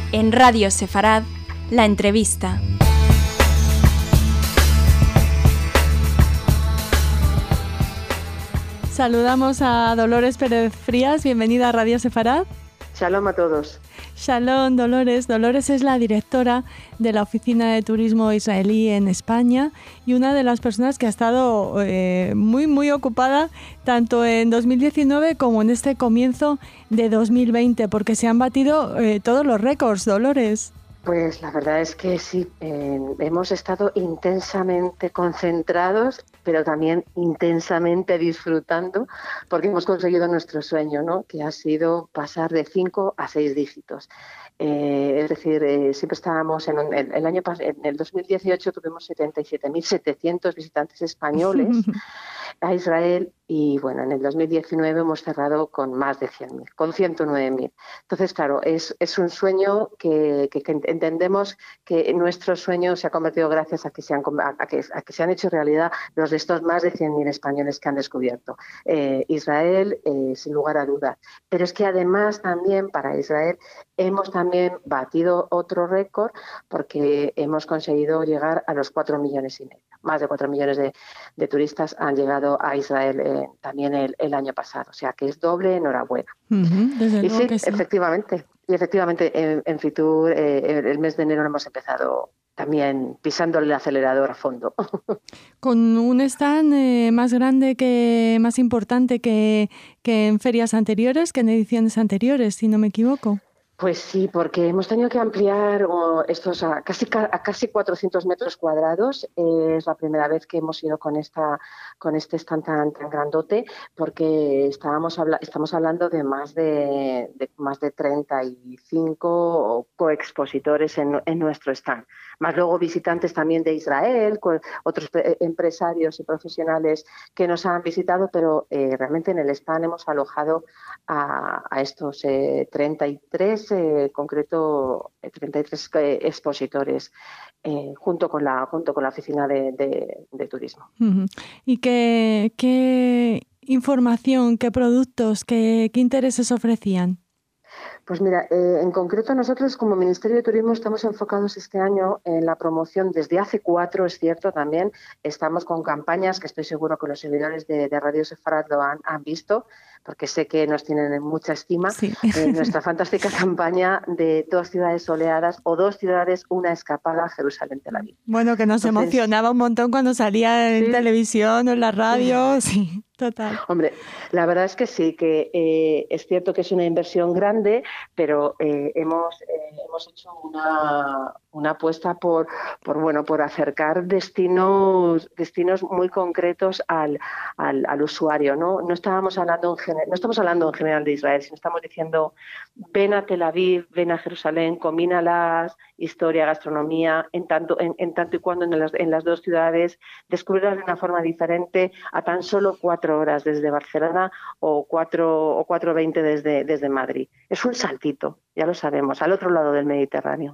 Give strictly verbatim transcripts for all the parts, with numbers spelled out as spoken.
En Radio Sefarad, la entrevista. Saludamos a Dolores Pérez Frías, bienvenida a Radio Sefarad. Shalom a todos. Shalom, Dolores. Dolores es la directora de la Oficina de Turismo Israelí en España y una de las personas que ha estado eh, muy, muy ocupada tanto en dos mil diecinueve como en este comienzo de dos mil veinte, porque se han batido eh, todos los récords, Dolores. Pues la verdad es que sí, eh, hemos estado intensamente concentrados, pero también intensamente disfrutando, porque hemos conseguido nuestro sueño, ¿no? Que ha sido pasar de cinco a seis dígitos. Eh, es decir, eh, siempre estábamos en un, el, el año en el dos mil dieciocho tuvimos setenta y siete mil setecientos visitantes españoles a Israel y bueno, en el dos mil diecinueve hemos cerrado con más de cien mil, con ciento nueve mil. Entonces, claro, es, es un sueño que, que, que entendemos que nuestro sueño se ha convertido gracias a que se han, a que, a que se han hecho realidad los de estos más de cien mil españoles que han descubierto eh, Israel, eh, sin lugar a dudas. Pero es que además también para Israel hemos también batido otro récord porque hemos conseguido llegar a los cuatro millones y medio. Más de cuatro millones de, de turistas han llegado a Israel eh, también el, el año pasado. O sea que es doble enhorabuena. Uh-huh, desde y luego sí, que sí, efectivamente. Y efectivamente en, en Fitur eh, el mes de enero hemos empezado también pisándole el acelerador a fondo. Con un stand eh, más grande, que más importante que, que en ferias anteriores, que en ediciones anteriores, si no me equivoco. Pues sí, porque hemos tenido que ampliar oh, estos a casi, a casi cuatrocientos metros cuadrados. Eh, es la primera vez que hemos ido con esta con este stand tan, tan grandote, porque estábamos habla, estamos hablando de más de, de más de treinta y cinco coexpositores en, en nuestro stand. Más luego visitantes también de Israel, con otros empresarios y profesionales que nos han visitado, pero eh, realmente en el stand hemos alojado a, a estos eh, treinta y tres Eh, concreto treinta y tres eh, expositores eh, junto con la junto con la oficina de, de, de turismo. Uh-huh. ¿Y qué, qué información, qué productos, qué, qué intereses ofrecían? Pues mira, eh, en concreto nosotros como Ministerio de Turismo estamos enfocados este año en la promoción desde hace cuatro, es cierto también, estamos con campañas que estoy seguro que los seguidores de, de Radio Sefarad lo han, han visto, porque sé que nos tienen en mucha estima, sí. eh, nuestra fantástica campaña de dos ciudades soleadas o dos ciudades, una escapada, Jerusalén-Tel Aviv. Bueno, que nos Entonces, emocionaba un montón cuando salía en ¿sí? televisión o en la radio, sí. Total. Hombre, la verdad es que sí, que eh, es cierto que es una inversión grande, pero eh, hemos, eh, hemos hecho una, una apuesta por, por, bueno, por acercar destinos, destinos muy concretos al, al, al usuario, ¿no? No estábamos hablando en general, no estamos hablando en general de Israel, sino estamos diciendo ven a Tel Aviv, ven a Jerusalén, combínalas, historia, gastronomía, en tanto, en, en tanto y cuando en las, en las dos ciudades, descubrirlas de una forma diferente a tan solo cuatro horas desde Barcelona o cuatro o cuatro veinte desde, desde Madrid. Es un saltito, ya lo sabemos, al otro lado del Mediterráneo.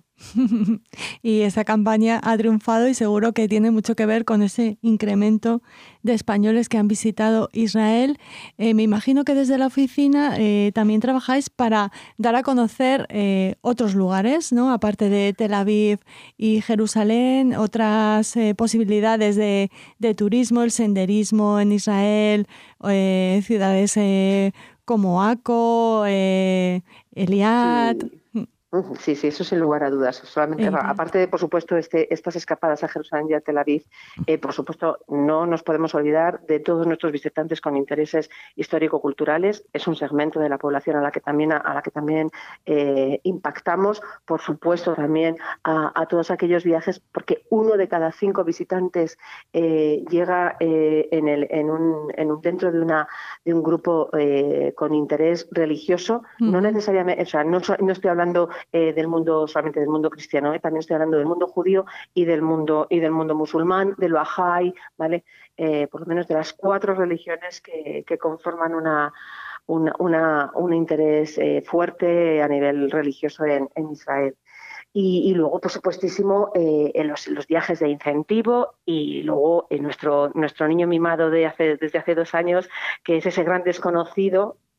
Y esa campaña ha triunfado y seguro que tiene mucho que ver con ese incremento de españoles que han visitado Israel. Eh, me imagino que desde la oficina eh, también trabajáis para dar a conocer eh, otros lugares, ¿no? Aparte de Tel Aviv y Jerusalén, otras eh, posibilidades de, de turismo, el senderismo en Israel, eh, ciudades eh, como Acco, eh, Eliad. Sí. Sí, sí, eso sin lugar a dudas. Solamente, aparte de, por supuesto, este, estas escapadas a Jerusalén y a Tel Aviv, eh, por supuesto, no nos podemos olvidar de todos nuestros visitantes con intereses histórico-culturales. Es un segmento de la población a la que también, a la que también eh, impactamos. Por supuesto, también a, a todos aquellos viajes, porque uno de cada cinco visitantes eh, llega eh, en, el, en, un, en un dentro de, una, de un grupo eh, con interés religioso. Uh-huh. No necesariamente, o sea, no, no estoy hablando Eh, del mundo, solamente del mundo cristiano, ¿eh? También estoy hablando del mundo judío y del mundo y del mundo musulmán, del Bahá'í, ¿vale? Eh, por lo menos de las cuatro religiones que, que conforman una, una, una, un interés eh, fuerte a nivel religioso en, en Israel. Y, y luego, por supuestísimo, eh, en los, los viajes de incentivo y luego en nuestro, nuestro niño mimado de hace, desde hace dos años, que es ese gran desconocido,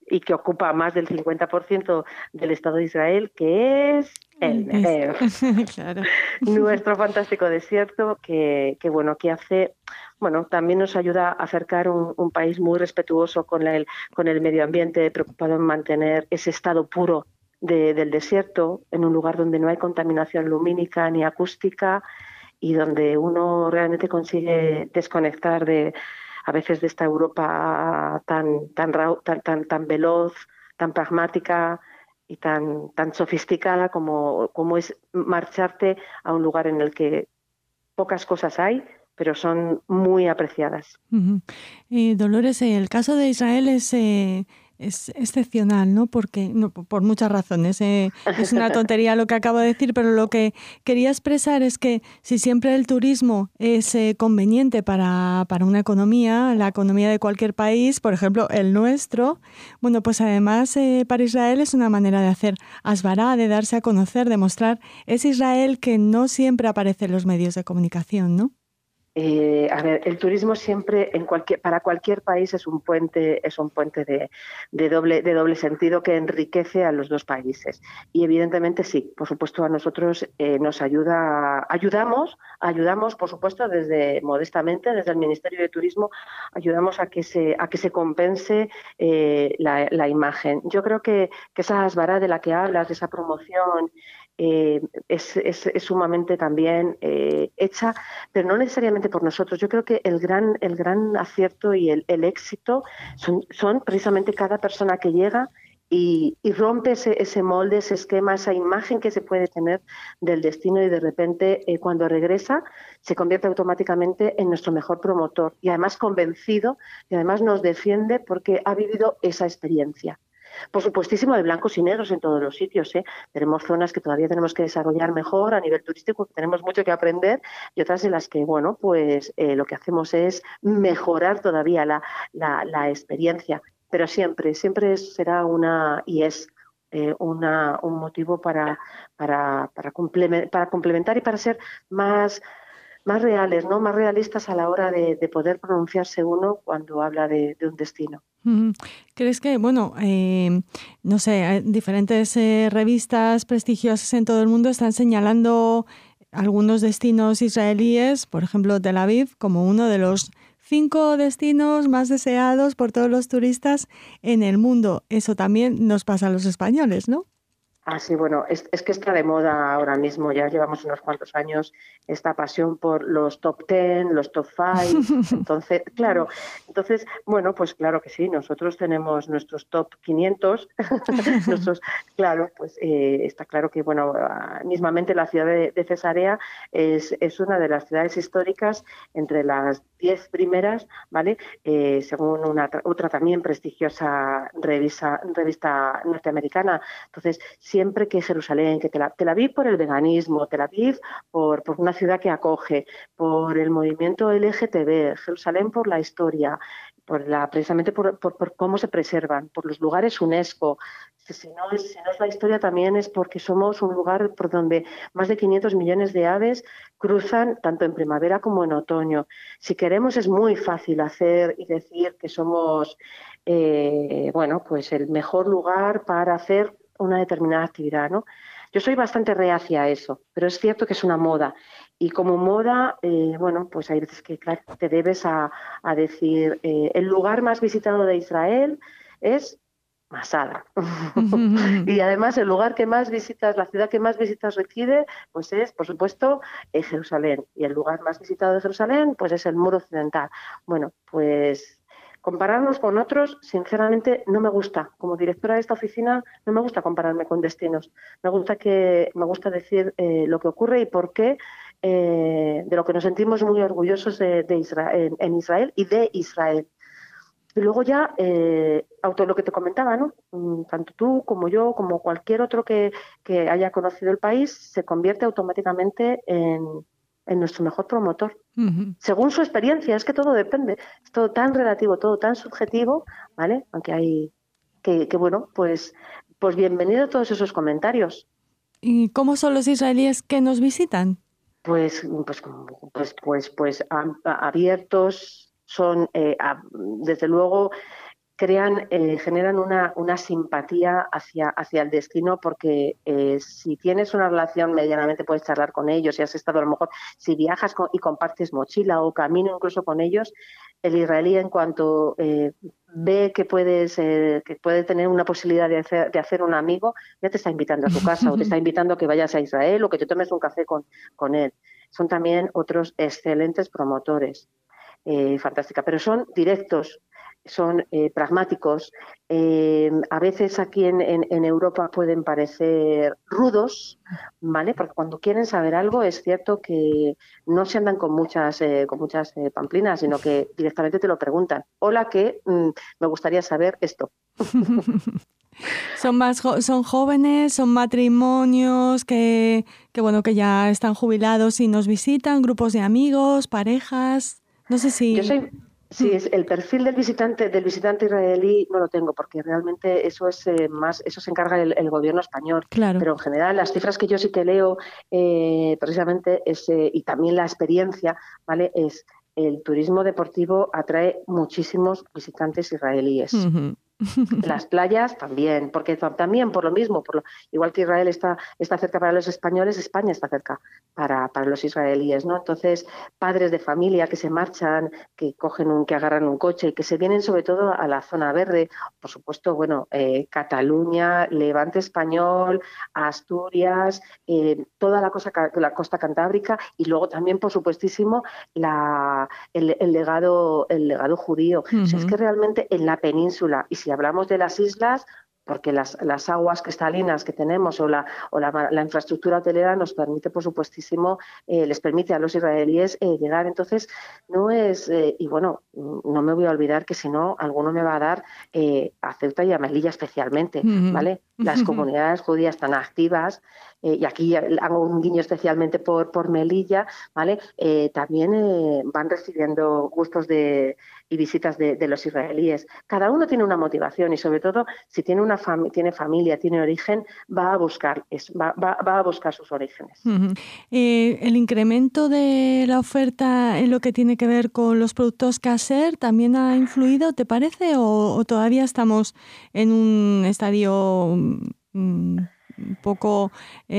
y que ocupa más del cincuenta por ciento del Estado de Israel, que es el Negev. Claro. Nuestro fantástico desierto que, que, bueno, que hace, bueno, también nos ayuda a acercar un, un país muy respetuoso con el, con el medio ambiente, preocupado en mantener ese estado puro de, del desierto, en un lugar donde no hay contaminación lumínica ni acústica y donde uno realmente consigue desconectar de a veces de esta Europa tan tan tan tan, tan veloz, tan pragmática y tan tan sofisticada como, como es marcharte a un lugar en el que pocas cosas hay, pero son muy apreciadas. Uh-huh. Eh, Dolores, eh, el caso de Israel es, eh, es excepcional, ¿no? Porque, no, por muchas razones. Eh, es una tontería lo que acabo de decir, pero lo que quería expresar es que si siempre el turismo es eh, conveniente para, para una economía, la economía de cualquier país, por ejemplo, el nuestro, bueno, pues además eh, para Israel es una manera de hacer asbará, de darse a conocer, de mostrar ese Israel que no siempre aparece en los medios de comunicación, ¿no? Eh, a ver, el turismo siempre en cualquier, para cualquier país es un puente, es un puente de, de, doble, de doble sentido que enriquece a los dos países. Y evidentemente sí, por supuesto a nosotros eh, nos ayuda, ayudamos, ayudamos, por supuesto, desde modestamente, desde el Ministerio de Turismo, ayudamos a que se, a que se compense eh, la, la imagen. Yo creo que, que esa asbará de la que hablas, de esa promoción, Eh, es, es, es sumamente también eh, hecha, pero no necesariamente por nosotros. Yo creo que el gran, el gran acierto y el, el éxito son, son precisamente cada persona que llega y, y rompe ese, ese molde, ese esquema, esa imagen que se puede tener del destino y de repente eh, cuando regresa se convierte automáticamente en nuestro mejor promotor y además convencido y además nos defiende porque ha vivido esa experiencia. Por supuestísimo, hay blancos y negros en todos los sitios, ¿eh? Tenemos zonas que todavía tenemos que desarrollar mejor a nivel turístico, que tenemos mucho que aprender y otras en las que, bueno, pues eh, lo que hacemos es mejorar todavía la, la, la experiencia. Pero siempre, siempre será una y es eh, una, un motivo para, para, para, complementar, para complementar y para ser más... más reales, ¿no? Más realistas a la hora de, de poder pronunciarse uno cuando habla de, de un destino. ¿Crees que, bueno, eh, no sé, diferentes eh, revistas prestigiosas en todo el mundo están señalando algunos destinos israelíes, por ejemplo Tel Aviv, como uno de los cinco destinos más deseados por todos los turistas en el mundo? Eso también nos pasa a los españoles, ¿no? Ah, sí, bueno, es, es que está de moda ahora mismo, ya llevamos unos cuantos años esta pasión por los top ten, los top five, entonces, claro, entonces, bueno, pues claro que sí, nosotros tenemos nuestros top quinientos, nuestros, claro, pues eh, está claro que, bueno, mismamente la ciudad de, de Cesarea es, es una de las ciudades históricas entre las diez primeras, ¿vale? Eh, según una otra también prestigiosa revista, revista norteamericana, entonces, sí, siempre que Jerusalén, que Tel Aviv por el veganismo, Tel Aviv por, por una ciudad que acoge, por el movimiento L G T B, Jerusalén por la historia, por la, precisamente por, por, por cómo se preservan, por los lugares UNESCO. Si no, es, si no es la historia también es porque somos un lugar por donde más de quinientos millones de aves cruzan tanto en primavera como en otoño. Si queremos es muy fácil hacer y decir que somos eh, bueno, pues el mejor lugar para hacer una determinada actividad, ¿no? Yo soy bastante reacia a eso, pero es cierto que es una moda. Y como moda, eh, bueno, pues hay veces que, claro, te debes a, a decir, eh, el lugar más visitado de Israel es Masada. Y además el lugar que más visitas, la ciudad que más visitas recibe, pues es, por supuesto, eh, Jerusalén. Y el lugar más visitado de Jerusalén, pues es el Muro Occidental. Bueno, pues... compararnos con otros, sinceramente, no me gusta. Como directora de esta oficina, no me gusta compararme con destinos. Me gusta que me gusta decir eh, lo que ocurre y por qué, eh, de lo que nos sentimos muy orgullosos de, de Israel, en, en Israel y de Israel. Y luego ya, eh, auto lo que te comentaba, ¿no? Tanto tú como yo, como cualquier otro que, que haya conocido el país, se convierte automáticamente en... en nuestro mejor promotor, uh-huh. Según su experiencia, es que todo depende, es todo tan relativo, todo tan subjetivo, ¿vale? Aunque hay que, que bueno, pues, pues bienvenido a todos esos comentarios. ¿Y cómo son los israelíes que nos visitan? Pues, pues, pues, pues, pues a, a, abiertos, son, eh, a, desde luego, crean, eh, generan una, una simpatía hacia, hacia el destino, porque eh, si tienes una relación medianamente puedes charlar con ellos, si has estado a lo mejor, si viajas con, y compartes mochila o camino incluso con ellos, el israelí en cuanto eh, ve que puedes eh, que puede tener una posibilidad de hacer, de hacer un amigo, ya te está invitando a su casa o te está invitando a que vayas a Israel o que te tomes un café con, con él. Son también otros excelentes promotores. Eh, fantástica, pero son directos, son eh, pragmáticos. Eh, a veces aquí en, en, en Europa pueden parecer rudos, ¿vale? Porque cuando quieren saber algo es cierto que no se andan con muchas eh, con muchas eh, pamplinas, sino que directamente te lo preguntan. Hola, que mm, me gustaría saber esto. Son más jo- son jóvenes, son matrimonios que, que bueno que ya están jubilados y nos visitan, grupos de amigos, parejas. No sé si... Yo soy, sí, es el perfil del visitante del visitante israelí no lo tengo, porque realmente eso es eh, más, eso se encarga el, el gobierno español. Claro. Pero en general las cifras que yo sí que leo, eh, precisamente, es, eh, y también la experiencia, ¿vale? Es el turismo deportivo atrae muchísimos visitantes israelíes. Uh-huh. Las playas también, porque también por lo mismo, por lo, igual que Israel está, está cerca para los españoles, España está cerca para, para los israelíes, ¿no? Entonces, padres de familia que se marchan, que cogen un, que agarran un coche y que se vienen sobre todo a la zona verde, por supuesto, bueno, eh, Cataluña, Levante español, Asturias, eh, toda la, cosa, la costa cantábrica, y luego también, por supuestísimo, la, el, el legado, el legado judío. Uh-huh. O sea, es que realmente en la península, y si hablamos de las islas, porque las, las aguas cristalinas que tenemos o la, o la, la infraestructura hotelera nos permite, por supuestísimo, eh, les permite a los israelíes eh, llegar. Entonces, no es, eh, y bueno, no me voy a olvidar que si no, alguno me va a dar eh, a Ceuta y a Melilla especialmente, uh-huh. ¿vale? Las comunidades judías están activas, eh, y aquí hago un guiño especialmente por, por Melilla, ¿vale? Eh, también eh, van recibiendo gustos de, y visitas de, de los israelíes. Cada uno tiene una motivación y, sobre todo, si tiene una fam- tiene familia, tiene origen, va a buscar eso, va, va, va a buscar sus orígenes. Uh-huh. Eh, ¿El incremento de la oferta en lo que tiene que ver con los productos Kasher también ha influido, te parece, o, o todavía estamos en un estadio um, un poco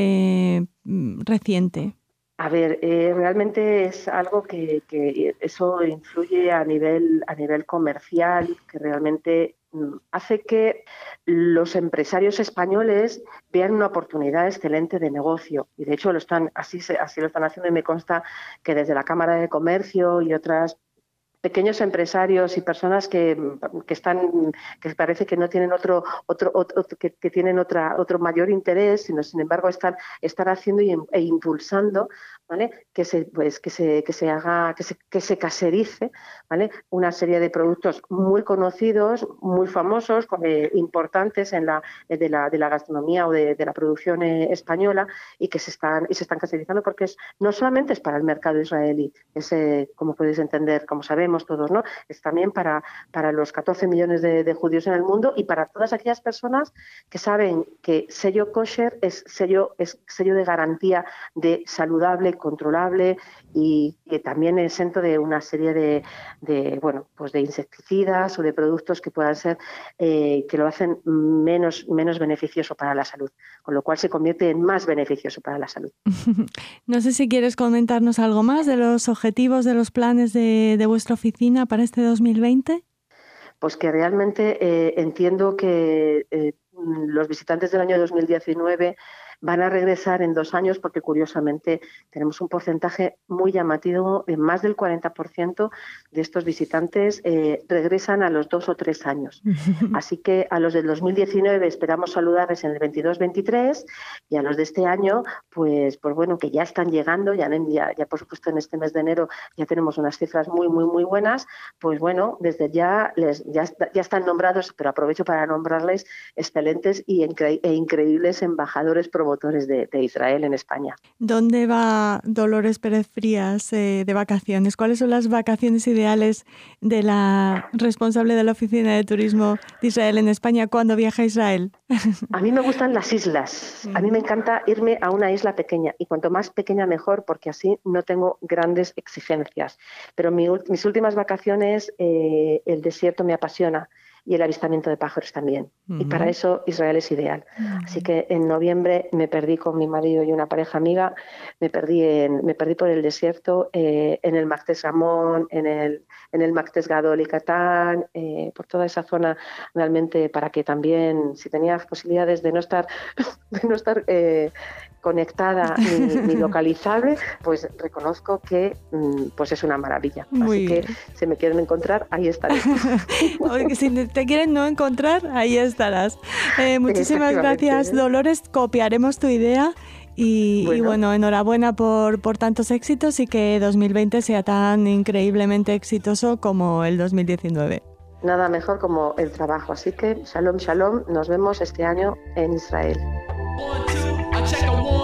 eh, reciente? A ver, eh, realmente es algo que, que eso influye a nivel, a nivel comercial, que realmente mm, hace que los empresarios españoles vean una oportunidad excelente de negocio. Y de hecho lo están, así, se, así lo están haciendo, y me consta que desde la Cámara de Comercio y otras pequeños empresarios y personas que, que están, que parece que no tienen otro, otro, otro que, que tienen otra, otro mayor interés, sino sin embargo están, están haciendo y, e impulsando, ¿vale? Que se, pues, que se, que se haga, que se, que se caserice, ¿vale? Una serie de productos muy conocidos, muy famosos, eh, importantes en la, de la, de la gastronomía o de, de la producción eh, española, y que se están, y se están caserizando, porque es, no solamente es para el mercado israelí, es, eh, como podéis entender, como sabemos todos, ¿no? Es también para, para los catorce millones de, de judíos en el mundo, y para todas aquellas personas que saben que sello kosher es sello, es sello de garantía de saludable, controlable, y que también es exento de una serie de, de, bueno, pues de insecticidas o de productos que puedan ser, eh, que lo hacen menos, menos beneficioso para la salud, con lo cual se convierte en más beneficioso para la salud. No sé si quieres comentarnos algo más de los objetivos, de los planes de, de vuestra oficina para este dos mil veinte. Pues que realmente eh, entiendo que eh, los visitantes del año dos mil diecinueve van a regresar en dos años, porque curiosamente tenemos un porcentaje muy llamativo, de más del cuarenta por ciento de estos visitantes eh, regresan a los dos o tres años. Así que a los del dos mil diecinueve esperamos saludarles en el veintidós veintitrés, y a los de este año, pues, pues bueno, que ya están llegando, ya, ya, ya por supuesto en este mes de enero ya tenemos unas cifras muy, muy, muy buenas, pues bueno, desde ya, les, ya, ya están nombrados, pero aprovecho para nombrarles excelentes y incre- e increíbles embajadores promotores De, de Israel en España. ¿Dónde va Dolores Pérez Frías eh, de vacaciones? ¿Cuáles son las vacaciones ideales de la responsable de la Oficina de Turismo de Israel en España cuando viaja a Israel? A mí me gustan las islas. A mí me encanta irme a una isla pequeña, y cuanto más pequeña mejor, porque así no tengo grandes exigencias. Pero mi, mis últimas vacaciones, eh, el desierto me apasiona. y el avistamiento de pájaros también. Uh-huh. Y para eso Israel es ideal. Uh-huh. Así que en noviembre me perdí con mi marido y una pareja amiga, me perdí, en, me perdí por el desierto, eh, en el Maktes Ramón, en el, en el Maktes Gadol y Catán, eh, por toda esa zona, realmente para que también, si tenía posibilidades de no estar, de no estar eh, conectada ni, ni localizable, pues reconozco que pues es una maravilla. Muy Así bien. que si me quieren encontrar, ahí estaré. Si te quieren no encontrar, ahí estarás. Eh, muchísimas gracias, Dolores. Copiaremos tu idea. Y bueno. y bueno, enhorabuena por, por tantos éxitos y que dos mil veinte sea tan increíblemente exitoso como el dos mil diecinueve. Nada mejor como el trabajo. Así que shalom, shalom. Nos vemos este año en Israel. One, two, I check a one.